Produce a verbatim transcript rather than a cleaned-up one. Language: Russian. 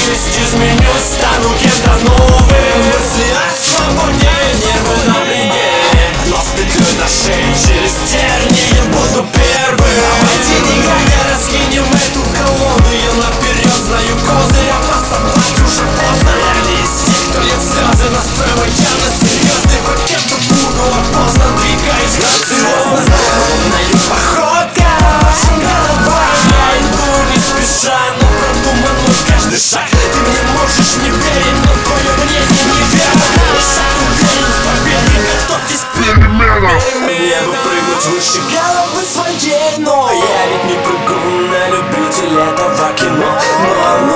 Есть, изменюсь, стану кем-то новым. Мысли о свободе, небо на пределе, но с петлей на шее через тернии я буду первым. Давайте не глядя раскинем эту колоду. Я наперед знаю козырь, а пособать уже поздно. Я не из тех, кто льет слезы, настроен я на серьезный. Хоть кем-то буду опознан, двигаюсь грациозно. Ровною походка, вашим головам я иду не спеша, но продуман каждый шаг. Ты мне можешь не верить, но твое мнение неверно. Шаг уверен в победе, готовьтесь к переменам. Я бы прыгнуть выше головы своей, но я ведь не прыгун на любителя этого кино. Но